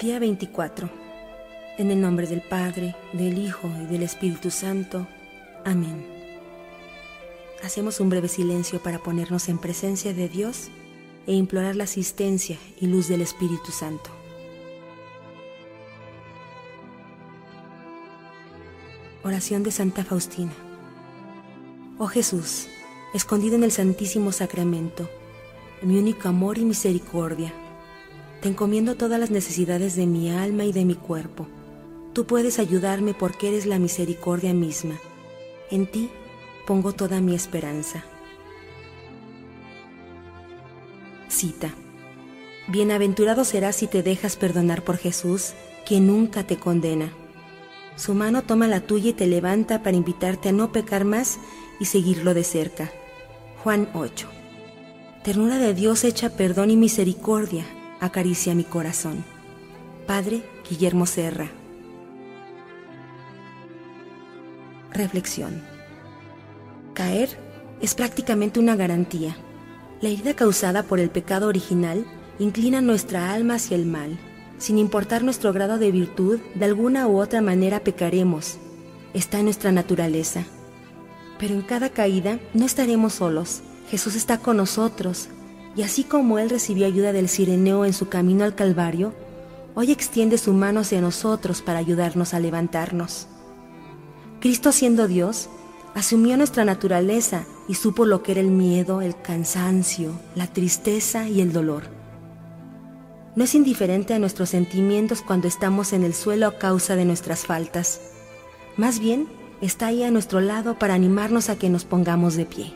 Día 24. En el nombre del Padre, del Hijo y del Espíritu Santo. Amén. Hacemos un breve silencio para ponernos en presencia de Dios e implorar la asistencia y luz del Espíritu Santo. Oración de Santa Faustina. Oh Jesús, escondido en el Santísimo Sacramento, mi único amor y misericordia, te encomiendo todas las necesidades de mi alma y de mi cuerpo. Tú puedes ayudarme porque eres la misericordia misma. En ti pongo toda mi esperanza. Cita. Bienaventurado serás si te dejas perdonar por Jesús, quien nunca te condena. Su mano toma la tuya y te levanta para invitarte a no pecar más y seguirlo de cerca. Juan 8. Ternura de Dios hecha perdón y misericordia, acaricia mi corazón. Padre Guillermo Serra. Reflexión. Caer es prácticamente una garantía. La herida causada por el pecado original inclina nuestra alma hacia el mal. Sin importar nuestro grado de virtud, de alguna u otra manera pecaremos. Está en nuestra naturaleza. Pero en cada caída no estaremos solos. Jesús está con nosotros. Y así como Él recibió ayuda del Cireneo en su camino al Calvario, hoy extiende su mano hacia nosotros para ayudarnos a levantarnos. Cristo, siendo Dios, asumió nuestra naturaleza y supo lo que era el miedo, el cansancio, la tristeza y el dolor. No es indiferente a nuestros sentimientos cuando estamos en el suelo a causa de nuestras faltas. Más bien, está ahí a nuestro lado para animarnos a que nos pongamos de pie.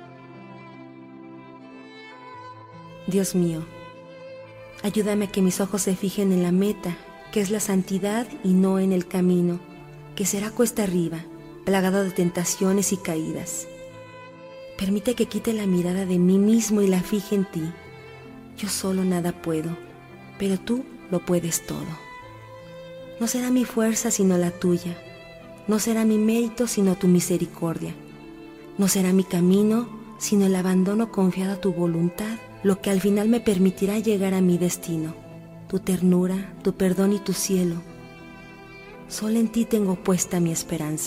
Dios mío, ayúdame a que mis ojos se fijen en la meta, que es la santidad y no en el camino, que será cuesta arriba, plagado de tentaciones y caídas. Permite que quite la mirada de mí mismo y la fije en ti. Yo solo nada puedo, pero tú lo puedes todo. No será mi fuerza sino la tuya, no será mi mérito sino tu misericordia, no será mi camino sino el abandono confiado a tu voluntad, lo que al final me permitirá llegar a mi destino, tu ternura, tu perdón y tu cielo. Solo en ti tengo puesta mi esperanza.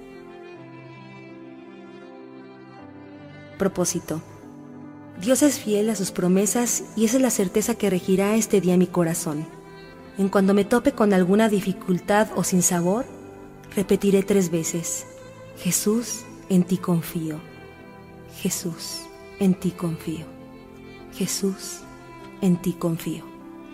Propósito. Dios es fiel a sus promesas y esa es la certeza que regirá este día mi corazón. En cuando me tope con alguna dificultad o sinsabor, repetiré 3 veces: Jesús, en ti confío. Jesús, en ti confío. Jesús, en ti confío.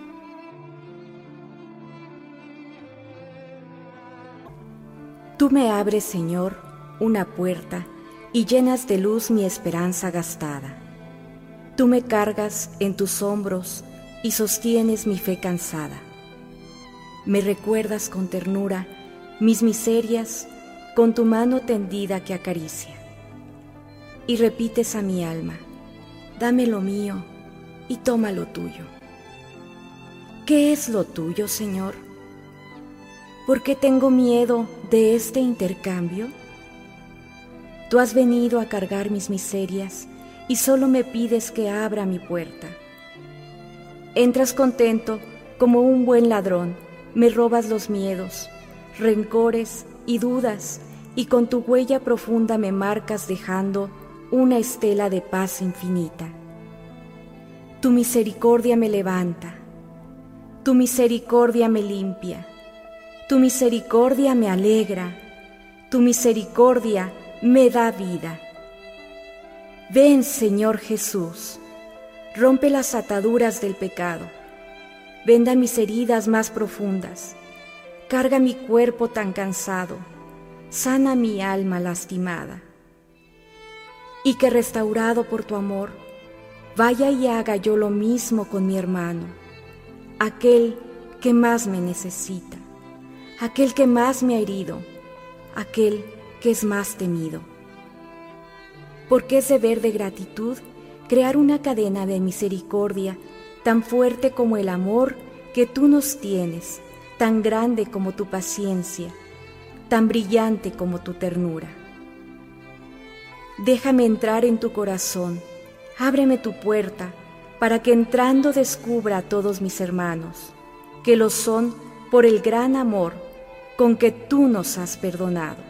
Tú me abres, Señor, una puerta y llenas de luz mi esperanza gastada. Tú me cargas en tus hombros y sostienes mi fe cansada. Me recuerdas con ternura mis miserias con tu mano tendida que acaricia. Y repites a mi alma: dame lo mío y toma lo tuyo. ¿Qué es lo tuyo, Señor? ¿Por qué tengo miedo de este intercambio? Tú has venido a cargar mis miserias y solo me pides que abra mi puerta. Entras contento como un buen ladrón, me robas los miedos, rencores y dudas, y con tu huella profunda me marcas dejando una estela de paz infinita. Tu misericordia me levanta, tu misericordia me limpia, tu misericordia me alegra, tu misericordia me da vida. Ven, Señor Jesús, rompe las ataduras del pecado, venda mis heridas más profundas, carga mi cuerpo tan cansado, sana mi alma lastimada. Y que restaurado por tu amor, vaya y haga yo lo mismo con mi hermano, aquel que más me necesita, aquel que más me ha herido, aquel que es más temido. Porque es deber de gratitud crear una cadena de misericordia tan fuerte como el amor que tú nos tienes, tan grande como tu paciencia, tan brillante como tu ternura. Déjame entrar en tu corazón, ábreme tu puerta, para que entrando descubra a todos mis hermanos. que lo son por el gran amor con que tú nos has perdonado.